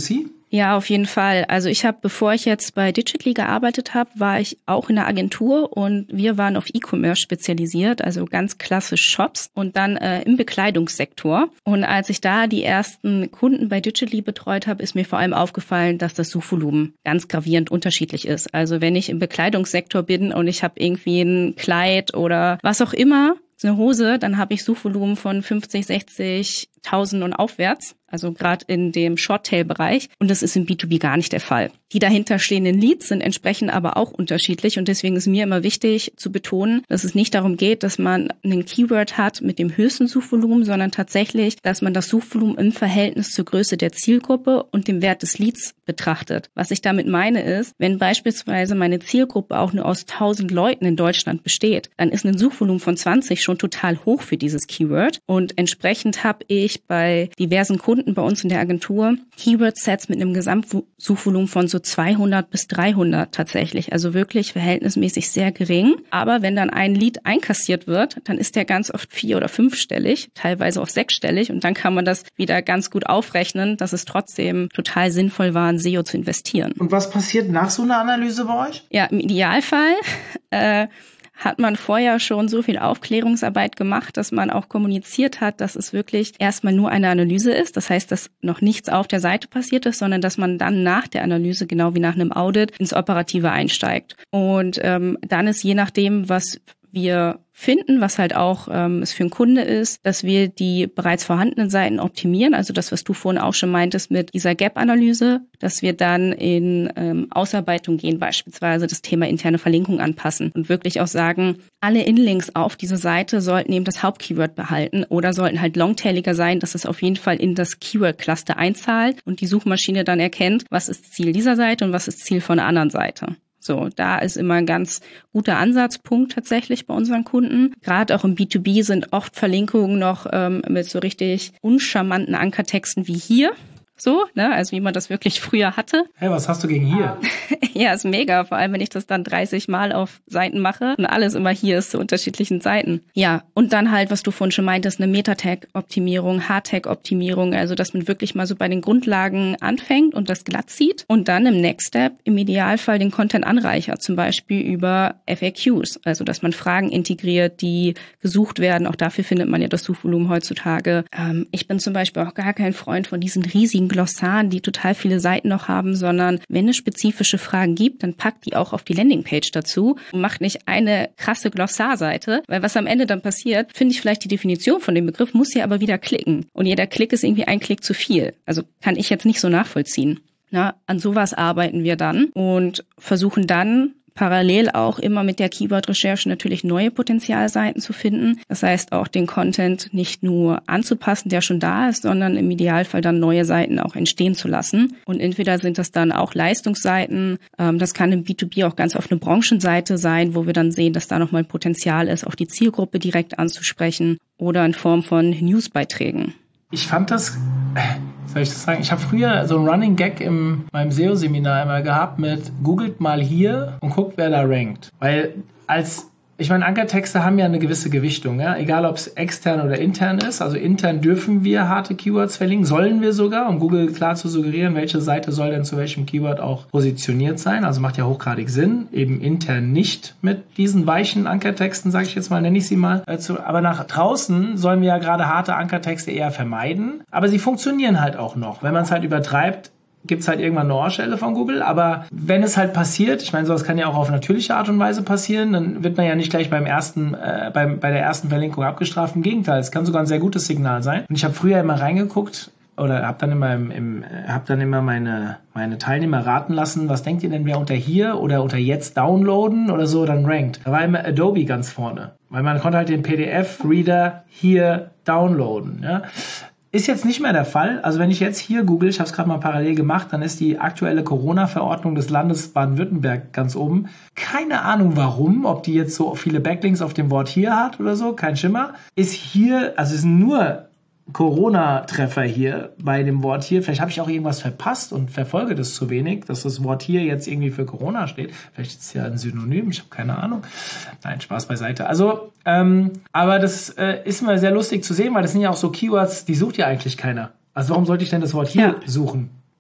Ja, auf jeden Fall. Also ich habe, bevor ich jetzt bei Digitally gearbeitet habe, war ich auch in der Agentur und wir waren auf E-Commerce spezialisiert, also ganz klassisch Shops und dann äh, im Bekleidungssektor. Und als ich da die ersten Kunden bei Digitally betreut habe, ist mir vor allem aufgefallen, dass das Suchvolumen ganz gravierend unterschiedlich ist. Also wenn ich im Bekleidungssektor bin und ich habe irgendwie ein Kleid oder was auch immer, eine Hose, dann habe ich Suchvolumen von fünfzig, sechzigtausend und aufwärts, also gerade in dem Short-Tail-Bereich. Und das ist im B zwei B gar nicht der Fall. Die dahinterstehenden Leads sind entsprechend aber auch unterschiedlich. Und deswegen ist mir immer wichtig zu betonen, dass es nicht darum geht, dass man einen Keyword hat mit dem höchsten Suchvolumen, sondern tatsächlich, dass man das Suchvolumen im Verhältnis zur Größe der Zielgruppe und dem Wert des Leads betrachtet. Was ich damit meine ist, wenn beispielsweise meine Zielgruppe auch nur aus tausend Leuten in Deutschland besteht, dann ist ein Suchvolumen von zwanzig schon total hoch für dieses Keyword. Und entsprechend habe ich bei diversen Kunden bei uns in der Agentur Keyword-Sets mit einem Gesamtsuchvolumen von so zweihundert bis dreihundert tatsächlich. Also wirklich verhältnismäßig sehr gering. Aber wenn dann ein Lead einkassiert wird, dann ist der ganz oft vier- oder fünfstellig, teilweise auch sechsstellig. Und dann kann man das wieder ganz gut aufrechnen, dass es trotzdem total sinnvoll war, in S E O zu investieren. Und was passiert nach so einer Analyse bei euch? Ja, im Idealfall äh, hat man vorher schon so viel Aufklärungsarbeit gemacht, dass man auch kommuniziert hat, dass es wirklich erstmal nur eine Analyse ist. Das heißt, dass noch nichts auf der Seite passiert ist, sondern dass man dann nach der Analyse, genau wie nach einem Audit, ins Operative einsteigt. Und ähm, dann ist je nachdem, was wir finden, was halt auch ähm, es für einen Kunde ist, dass wir die bereits vorhandenen Seiten optimieren, also das, was du vorhin auch schon meintest mit dieser Gap-Analyse, dass wir dann in ähm, Ausarbeitung gehen, beispielsweise das Thema interne Verlinkung anpassen und wirklich auch sagen, alle Inlinks auf diese Seite sollten eben das Hauptkeyword behalten oder sollten halt longtailiger sein, dass es auf jeden Fall in das Keyword-Cluster einzahlt und die Suchmaschine dann erkennt, was ist Ziel dieser Seite und was ist Ziel von der anderen Seite. So, da ist immer ein ganz guter Ansatzpunkt tatsächlich bei unseren Kunden. Gerade auch im B zwei B sind oft Verlinkungen noch ähm, mit so richtig uncharmanten Ankertexten wie hier. So, ne, also wie man das wirklich früher hatte. Hey, was hast du gegen hier? Ja, ist mega, vor allem wenn ich das dann dreißig Mal auf Seiten mache und alles immer hier ist zu unterschiedlichen Seiten. Ja, und dann halt, was du vorhin schon meintest, eine Meta-Tag-Optimierung, Hard-Tag-Optimierung, also dass man wirklich mal so bei den Grundlagen anfängt und das glatt zieht und dann im Next Step im Idealfall den Content anreichert, zum Beispiel über F A Qs, also dass man Fragen integriert, die gesucht werden. Auch dafür findet man ja das Suchvolumen heutzutage. Ähm, ich bin zum Beispiel auch gar kein Freund von diesen riesigen Glossaren, die total viele Seiten noch haben, sondern wenn es spezifische Fragen gibt, dann packt die auch auf die Landingpage dazu und macht nicht eine krasse Glossarseite, weil was am Ende dann passiert, finde ich vielleicht die Definition von dem Begriff, muss ja aber wieder klicken. Und jeder Klick ist irgendwie ein Klick zu viel. Also kann ich jetzt nicht so nachvollziehen. Na, an sowas arbeiten wir dann und versuchen dann parallel auch immer mit der Keyword-Recherche natürlich neue Potenzialseiten zu finden. Das heißt auch den Content nicht nur anzupassen, der schon da ist, sondern im Idealfall dann neue Seiten auch entstehen zu lassen. Und entweder sind das dann auch Leistungsseiten, ähm, das kann im B zwei B auch ganz auf eine Branchenseite sein, wo wir dann sehen, dass da nochmal Potenzial ist, auch die Zielgruppe direkt anzusprechen oder in Form von Newsbeiträgen. Ich fand das, soll ich das sagen, ich habe früher so einen Running Gag in meinem S E O-Seminar immer gehabt mit googelt mal hier und guckt, wer da rankt. Weil als, ich meine, Ankertexte haben ja eine gewisse Gewichtung, ja? Egal ob es extern oder intern ist. Also intern dürfen wir harte Keywords verlinken, sollen wir sogar, um Google klar zu suggerieren, welche Seite soll denn zu welchem Keyword auch positioniert sein. Also macht ja hochgradig Sinn, eben intern nicht mit diesen weichen Ankertexten, sage ich jetzt mal, nenne ich sie mal. Aber nach draußen sollen wir ja gerade harte Ankertexte eher vermeiden. Aber sie funktionieren halt auch noch. Wenn man es halt übertreibt, gibt es halt irgendwann eine Ohrstelle von Google, aber wenn es halt passiert, ich meine, sowas kann ja auch auf natürliche Art und Weise passieren, dann wird man ja nicht gleich beim ersten, äh, beim, bei der ersten Verlinkung abgestraft. Im Gegenteil, es kann sogar ein sehr gutes Signal sein. Und ich habe früher immer reingeguckt oder habe dann immer im, im habe dann immer meine meine Teilnehmer raten lassen, was denkt ihr denn, wer unter hier oder unter jetzt downloaden oder so dann rankt. Da war immer Adobe ganz vorne, weil man konnte halt den P D F-Reader hier downloaden, ja. Ist jetzt nicht mehr der Fall. Also wenn ich jetzt hier google, ich habe es gerade mal parallel gemacht, dann ist die aktuelle Corona-Verordnung des Landes Baden-Württemberg ganz oben. Keine Ahnung warum, ob die jetzt so viele Backlinks auf dem Wort hier hat oder so, kein Schimmer. Ist hier, also es sind nur Corona-Treffer hier bei dem Wort hier. Vielleicht habe ich auch irgendwas verpasst und verfolge das zu wenig, dass das Wort hier jetzt irgendwie für Corona steht. Vielleicht ist es ja ein Synonym, ich habe keine Ahnung. Nein, Spaß beiseite. Also, ähm, aber das äh, ist mal sehr lustig zu sehen, weil das sind ja auch so Keywords, die sucht ja eigentlich keiner. Also warum sollte ich denn das Wort hier ja. suchen?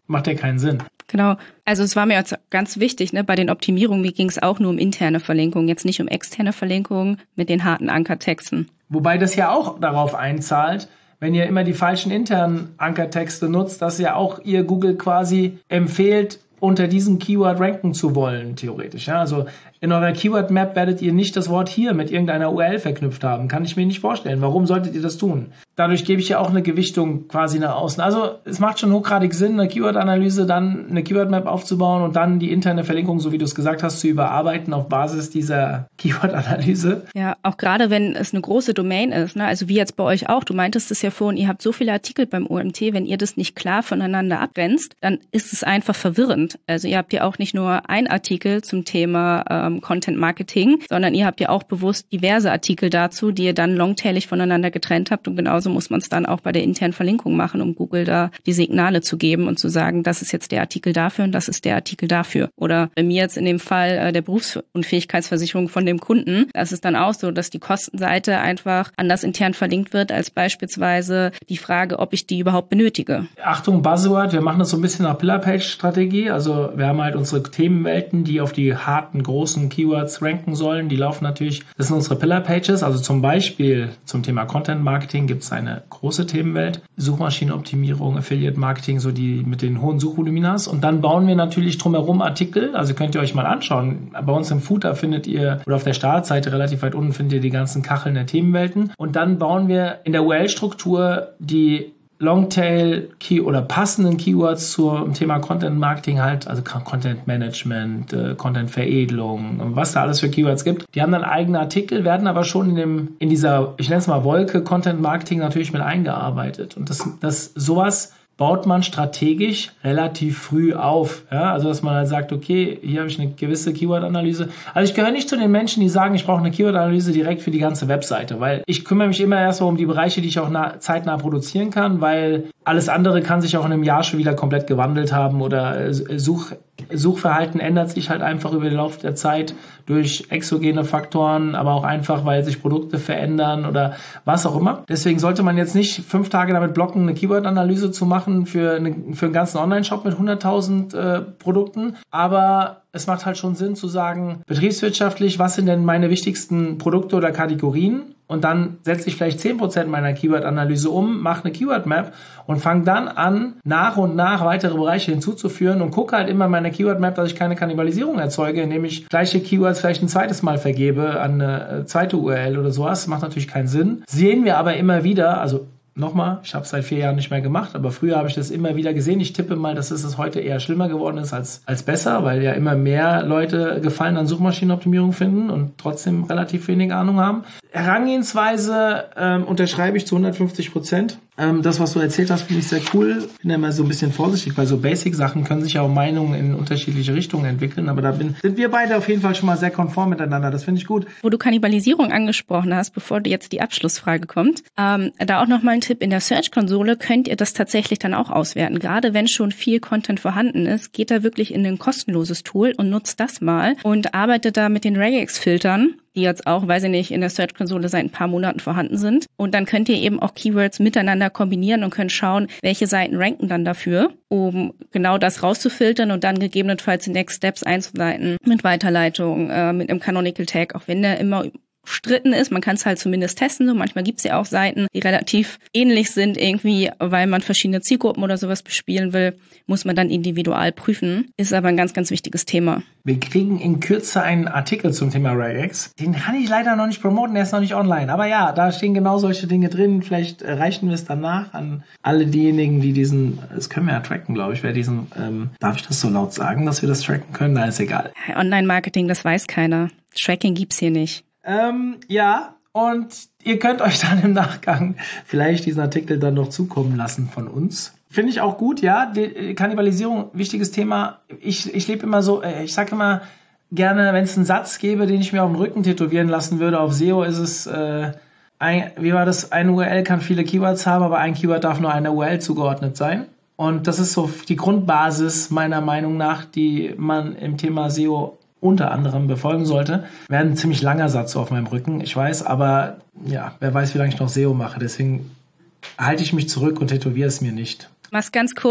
macht ja keinen Sinn. Genau. Also es war mir jetzt ganz wichtig, ne, bei den Optimierungen, mir ging es auch nur um interne Verlinkungen, jetzt nicht um externe Verlinkungen mit den harten Ankertexten. Wobei das ja auch darauf einzahlt, wenn ihr immer die falschen internen Ankertexte nutzt, dass ja auch ihr Google quasi empfiehlt, unter diesem Keyword ranken zu wollen, theoretisch. Ja? Also in eurer Keyword-Map werdet ihr nicht das Wort hier mit irgendeiner U R L verknüpft haben. Kann ich mir nicht vorstellen. Warum solltet ihr das tun? Dadurch gebe ich ja auch eine Gewichtung quasi nach außen. Also es macht schon hochgradig Sinn, eine Keyword-Analyse, dann eine Keyword-Map aufzubauen und dann die interne Verlinkung, so wie du es gesagt hast, zu überarbeiten auf Basis dieser Keyword-Analyse. Ja, auch gerade wenn es eine große Domain ist, ne? Also wie jetzt bei euch auch. Du meintest es ja vorhin, ihr habt so viele Artikel beim O M T, wenn ihr das nicht klar voneinander abgrenzt, dann ist es einfach verwirrend. Also ihr habt ja auch nicht nur einen Artikel zum Thema ähm, Content Marketing, sondern ihr habt ja auch bewusst diverse Artikel dazu, die ihr dann longtailig voneinander getrennt habt, und genauso muss man es dann auch bei der internen Verlinkung machen, um Google da die Signale zu geben und zu sagen, das ist jetzt der Artikel dafür und das ist der Artikel dafür. Oder bei mir jetzt in dem Fall äh, der Berufsunfähigkeitsversicherung von dem Kunden, das ist dann auch so, dass die Kostenseite einfach anders intern verlinkt wird als beispielsweise die Frage, ob ich die überhaupt benötige. Achtung, Buzzword, wir machen das so ein bisschen nach Pillar-Page-Strategie. Also wir haben halt unsere Themenwelten, die auf die harten, großen Keywords ranken sollen. Die laufen natürlich, das sind unsere Pillar-Pages. Also zum Beispiel zum Thema Content-Marketing gibt es eine große Themenwelt. Suchmaschinenoptimierung, Affiliate-Marketing, so die mit den hohen Suchvoluminas. Und dann bauen wir natürlich drumherum Artikel. Also könnt ihr euch mal anschauen. Bei uns im Footer findet ihr, oder auf der Startseite relativ weit unten findet ihr die ganzen Kacheln der Themenwelten. Und dann bauen wir in der U R L-Struktur die Longtail Key oder passenden Keywords zum Thema Content Marketing halt, also Content Management, äh, Content Veredelung und was da alles für Keywords gibt. Die haben dann eigene Artikel, werden aber schon in dem, in dieser, ich nenne es mal Wolke Content Marketing natürlich mit eingearbeitet. Und das, das, sowas baut man strategisch relativ früh auf. Ja? Also, dass man halt sagt, okay, hier habe ich eine gewisse Keyword-Analyse. Also, ich gehöre nicht zu den Menschen, die sagen, ich brauche eine Keyword-Analyse direkt für die ganze Webseite, weil ich kümmere mich immer erstmal um die Bereiche, die ich auch nah, zeitnah produzieren kann, weil alles andere kann sich auch in einem Jahr schon wieder komplett gewandelt haben oder Such, Suchverhalten ändert sich halt einfach über den Lauf der Zeit durch exogene Faktoren, aber auch einfach, weil sich Produkte verändern oder was auch immer. Deswegen sollte man jetzt nicht fünf Tage damit blocken, eine Keyword-Analyse zu machen für, eine, für einen ganzen Online-Shop mit hunderttausend äh, Produkten. Aber es macht halt schon Sinn zu sagen, betriebswirtschaftlich, was sind denn meine wichtigsten Produkte oder Kategorien? Und dann setze ich vielleicht zehn Prozent meiner Keyword-Analyse um, mache eine Keyword-Map und fange dann an, nach und nach weitere Bereiche hinzuzuführen und gucke halt immer in meiner Keyword-Map, dass ich keine Kannibalisierung erzeuge, indem ich gleiche Keywords vielleicht ein zweites Mal vergebe an eine zweite U R L oder sowas. Macht natürlich keinen Sinn. Sehen wir aber immer wieder, also nochmal, ich habe es seit vier Jahren nicht mehr gemacht, aber früher habe ich das immer wieder gesehen. Ich tippe mal, dass es heute eher schlimmer geworden ist als, als besser, weil ja immer mehr Leute Gefallen an Suchmaschinenoptimierung finden und trotzdem relativ wenig Ahnung haben. Herangehensweise ähm, unterschreibe ich zu hundertfünfzig Prozent. Ähm, das, was du erzählt hast, finde ich sehr cool. Bin ja immer so ein bisschen vorsichtig, weil so Basic-Sachen können sich ja auch Meinungen in unterschiedliche Richtungen entwickeln, aber da bin, sind wir beide auf jeden Fall schon mal sehr konform miteinander. Das finde ich gut. Wo du Kannibalisierung angesprochen hast, bevor jetzt die Abschlussfrage kommt, ähm, da auch nochmal ein Tipp: In der Search-Konsole könnt ihr das tatsächlich dann auch auswerten. Gerade wenn schon viel Content vorhanden ist, geht da wirklich in ein kostenloses Tool und nutzt das mal und arbeitet da mit den Regex-Filtern, die jetzt auch, weiß ich nicht, in der Search-Konsole seit ein paar Monaten vorhanden sind. Und dann könnt ihr eben auch Keywords miteinander kombinieren und könnt schauen, welche Seiten ranken dann dafür, um genau das rauszufiltern und dann gegebenenfalls die Next Steps einzuleiten mit Weiterleitung, äh, mit einem Canonical Tag, auch wenn der immer stritten ist. Man kann es halt zumindest testen. So manchmal gibt es ja auch Seiten, die relativ ähnlich sind irgendwie, weil man verschiedene Zielgruppen oder sowas bespielen will, muss man dann individual prüfen. Ist aber ein ganz, ganz wichtiges Thema. Wir kriegen in Kürze einen Artikel zum Thema Regex. Den kann ich leider noch nicht promoten, der ist noch nicht online. Aber ja, da stehen genau solche Dinge drin. Vielleicht reichen wir es danach an alle diejenigen, die diesen, das können wir ja tracken, glaube ich, wer diesen, ähm, darf ich das so laut sagen, dass wir das tracken können? Nein, ist egal. Online-Marketing, das weiß keiner. Tracking gibt's hier nicht. Ähm, ja, und ihr könnt euch dann im Nachgang vielleicht diesen Artikel dann noch zukommen lassen von uns. Finde ich auch gut, ja. Die Kannibalisierung, wichtiges Thema. Ich, ich lebe immer so, ich sage immer gerne, wenn es einen Satz gäbe, den ich mir auf dem Rücken tätowieren lassen würde, auf S E O ist es, äh, ein, wie war das, eine U R L kann viele Keywords haben, aber ein Keyword darf nur einer U R L zugeordnet sein. Und das ist so die Grundbasis meiner Meinung nach, die man im Thema S E O unter anderem befolgen sollte. Wäre ein ziemlich langer Satz so auf meinem Rücken, ich weiß, aber ja, wer weiß, wie lange ich noch S E O mache. Deswegen halte ich mich zurück und tätowiere es mir nicht. Mach's ganz kurz.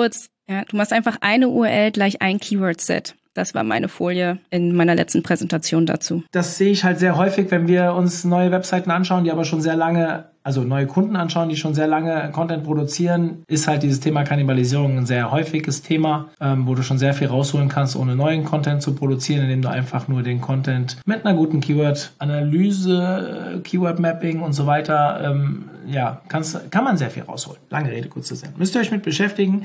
Ja, du machst einfach eine U R L gleich ein Keyword-Set. Das war meine Folie in meiner letzten Präsentation dazu. Das sehe ich halt sehr häufig, wenn wir uns neue Webseiten anschauen, die aber schon sehr lange, also neue Kunden anschauen, die schon sehr lange Content produzieren, ist halt dieses Thema Kannibalisierung ein sehr häufiges Thema, ähm, wo du schon sehr viel rausholen kannst, ohne neuen Content zu produzieren, indem du einfach nur den Content mit einer guten Keyword-Analyse, Keyword-Mapping und so weiter, ähm, ja, kannst, kann man sehr viel rausholen. Lange Rede, kurzer Sinn. Müsst ihr euch mit beschäftigen.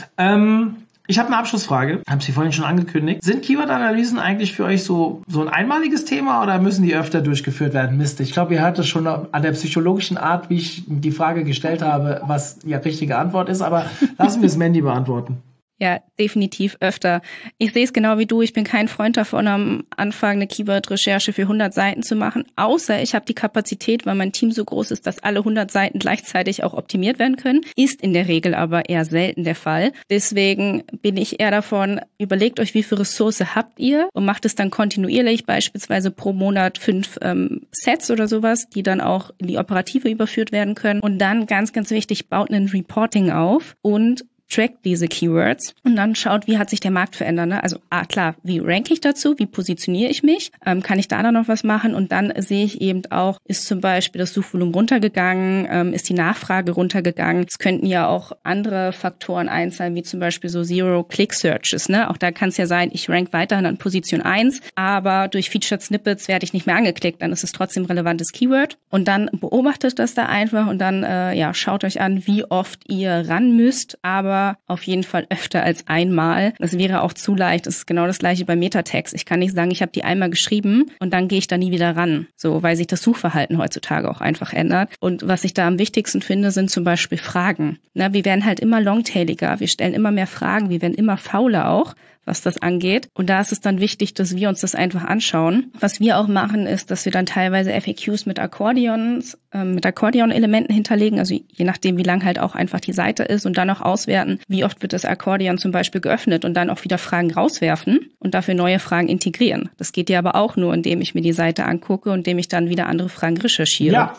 Ähm, Ich habe eine Abschlussfrage, habe sie vorhin schon angekündigt. Sind Keyword-Analysen eigentlich für euch so, so ein einmaliges Thema oder müssen die öfter durchgeführt werden? Mist, ich glaube, ihr hört das schon an der psychologischen Art, wie ich die Frage gestellt habe, was die richtige Antwort ist, aber lassen wir es Mandy beantworten. Ja, definitiv öfter. Ich sehe es genau wie du. Ich bin kein Freund davon, am Anfang eine Keyword-Recherche für hundert Seiten zu machen, außer ich habe die Kapazität, weil mein Team so groß ist, dass alle hundert Seiten gleichzeitig auch optimiert werden können. Ist in der Regel aber eher selten der Fall. Deswegen bin ich eher davon, überlegt euch, wie viel Ressource habt ihr und macht es dann kontinuierlich, beispielsweise pro Monat fünf ähm, Sets oder sowas, die dann auch in die Operative überführt werden können. Und dann, ganz, ganz wichtig, baut ein Reporting auf und trackt diese Keywords und dann schaut, wie hat sich der Markt verändert. Ne? Also ah, klar, wie ranke ich dazu, wie positioniere ich mich, ähm, kann ich da dann noch was machen und dann sehe ich eben auch, ist zum Beispiel das Suchvolumen runtergegangen, ähm, ist die Nachfrage runtergegangen. Es könnten ja auch andere Faktoren einzahlen, wie zum Beispiel so Zero-Click-Searches. Ne? Auch da kann es ja sein, ich rank weiterhin an Position eins, aber durch Featured Snippets werde ich nicht mehr angeklickt, dann ist es trotzdem ein relevantes Keyword und dann beobachtet das da einfach und dann äh, ja schaut euch an, wie oft ihr ran müsst, aber auf jeden Fall öfter als einmal. Das wäre auch zu leicht. Das ist genau das Gleiche bei Metatext. Ich kann nicht sagen, ich habe die einmal geschrieben und dann gehe ich da nie wieder ran. So, weil sich das Suchverhalten heutzutage auch einfach ändert. Und was ich da am wichtigsten finde, sind zum Beispiel Fragen. Na, wir werden halt immer longtailiger. Wir stellen immer mehr Fragen. Wir werden immer fauler auch, was das angeht. Und da ist es dann wichtig, dass wir uns das einfach anschauen. Was wir auch machen, ist, dass wir dann teilweise F A Qs mit Akkordeons, äh, mit Akkordeon-Elementen hinterlegen, also je nachdem, wie lang halt auch einfach die Seite ist und dann auch auswerten, wie oft wird das Akkordeon zum Beispiel geöffnet und dann auch wieder Fragen rauswerfen und dafür neue Fragen integrieren. Das geht ja aber auch nur, indem ich mir die Seite angucke und indem ich dann wieder andere Fragen recherchiere. Ja,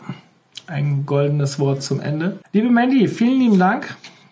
ein goldenes Wort zum Ende. Liebe Mandy, vielen lieben Dank.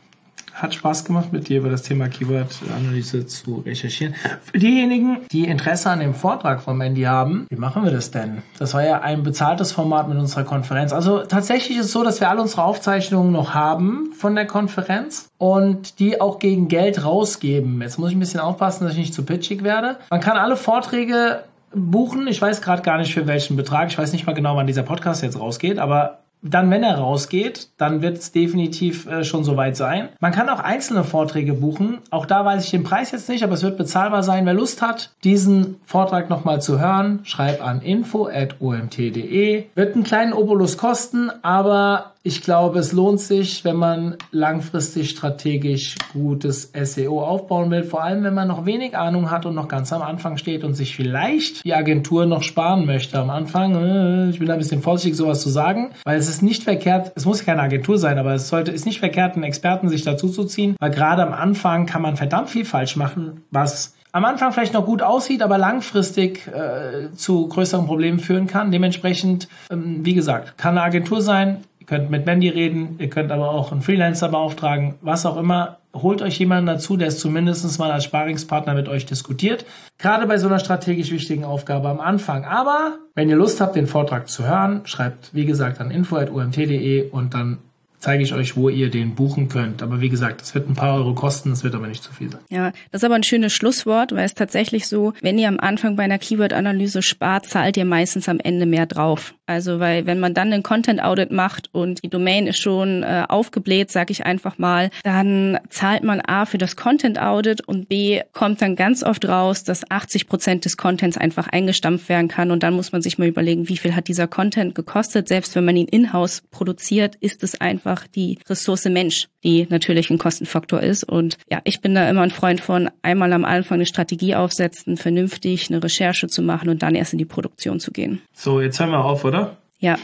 Hat Spaß gemacht, mit dir über das Thema Keyword-Analyse zu recherchieren. Für diejenigen, die Interesse an dem Vortrag von Mandy haben, wie machen wir das denn? Das war ja ein bezahltes Format mit unserer Konferenz. Also tatsächlich ist es so, dass wir alle unsere Aufzeichnungen noch haben von der Konferenz und die auch gegen Geld rausgeben. Jetzt muss ich ein bisschen aufpassen, dass ich nicht zu pitchig werde. Man kann alle Vorträge buchen. Ich weiß gerade gar nicht, für welchen Betrag. Ich weiß nicht mal genau, wann dieser Podcast jetzt rausgeht, aber dann, wenn er rausgeht, dann wird es definitiv äh, schon soweit sein. Man kann auch einzelne Vorträge buchen. Auch da weiß ich den Preis jetzt nicht, aber es wird bezahlbar sein. Wer Lust hat, diesen Vortrag nochmal zu hören, schreibt an info at o m t punkt d e. Wird einen kleinen Obolus kosten, aber ich glaube, es lohnt sich, wenn man langfristig strategisch gutes S E O aufbauen will. Vor allem, wenn man noch wenig Ahnung hat und noch ganz am Anfang steht und sich vielleicht die Agentur noch sparen möchte am Anfang. Äh, ich bin da ein bisschen vorsichtig, sowas zu sagen, weil es ist nicht verkehrt, es muss keine Agentur sein, aber es sollte, ist nicht verkehrt, einen Experten sich dazu zu ziehen, weil gerade am Anfang kann man verdammt viel falsch machen, was am Anfang vielleicht noch gut aussieht, aber langfristig äh, zu größeren Problemen führen kann. Dementsprechend, ähm, wie gesagt, kann eine Agentur sein. Ihr könnt mit Mandy reden, ihr könnt aber auch einen Freelancer beauftragen, was auch immer. Holt euch jemanden dazu, der es zumindest mal als Sparingspartner mit euch diskutiert. Gerade bei so einer strategisch wichtigen Aufgabe am Anfang. Aber wenn ihr Lust habt, den Vortrag zu hören, schreibt, wie gesagt, an info at o m t punkt d e und dann zeige ich euch, wo ihr den buchen könnt. Aber wie gesagt, das wird ein paar Euro kosten, das wird aber nicht zu viel sein. Ja, das ist aber ein schönes Schlusswort, weil es tatsächlich so, wenn ihr am Anfang bei einer Keyword-Analyse spart, zahlt ihr meistens am Ende mehr drauf. Also weil wenn man dann einen Content-Audit macht und die Domain ist schon äh, aufgebläht, sage ich einfach mal, dann zahlt man A für das Content-Audit und B kommt dann ganz oft raus, dass achtzig Prozent des Contents einfach eingestampft werden kann und dann muss man sich mal überlegen, wie viel hat dieser Content gekostet. Selbst wenn man ihn in-house produziert, ist es einfach die Ressource Mensch, die natürlich ein Kostenfaktor ist. Und ja, ich bin da immer ein Freund von, einmal am Anfang eine Strategie aufsetzen, vernünftig eine Recherche zu machen und dann erst in die Produktion zu gehen. So, jetzt hören wir auf, oder? Ja.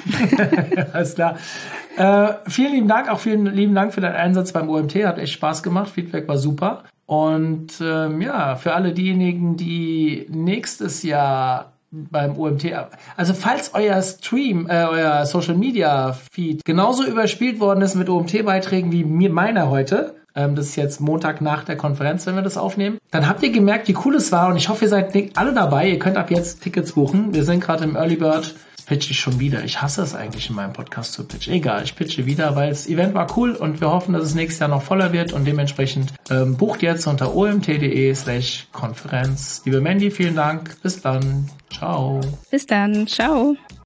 Alles klar. Äh, vielen lieben Dank, auch vielen lieben Dank für deinen Einsatz beim O M T. Hat echt Spaß gemacht. Feedback war super. Und ähm, ja, für alle diejenigen, die nächstes Jahr beim O M T. Also falls euer Stream, äh, euer Social Media Feed genauso überspielt worden ist mit O M T-Beiträgen wie mir meiner heute, ähm, das ist jetzt Montag nach der Konferenz, wenn wir das aufnehmen, dann habt ihr gemerkt, wie cool es war und ich hoffe, ihr seid alle dabei. Ihr könnt ab jetzt Tickets buchen. Wir sind gerade im Early Bird. Jetzt pitche ich schon wieder. Ich hasse es eigentlich in meinem Podcast zu pitchen. Egal, ich pitche wieder, weil das Event war cool und wir hoffen, dass es nächstes Jahr noch voller wird und dementsprechend ähm, bucht jetzt unter omt.de slash Konferenz. Liebe Mandy, vielen Dank. Bis dann. Ciao. Bis dann. Ciao.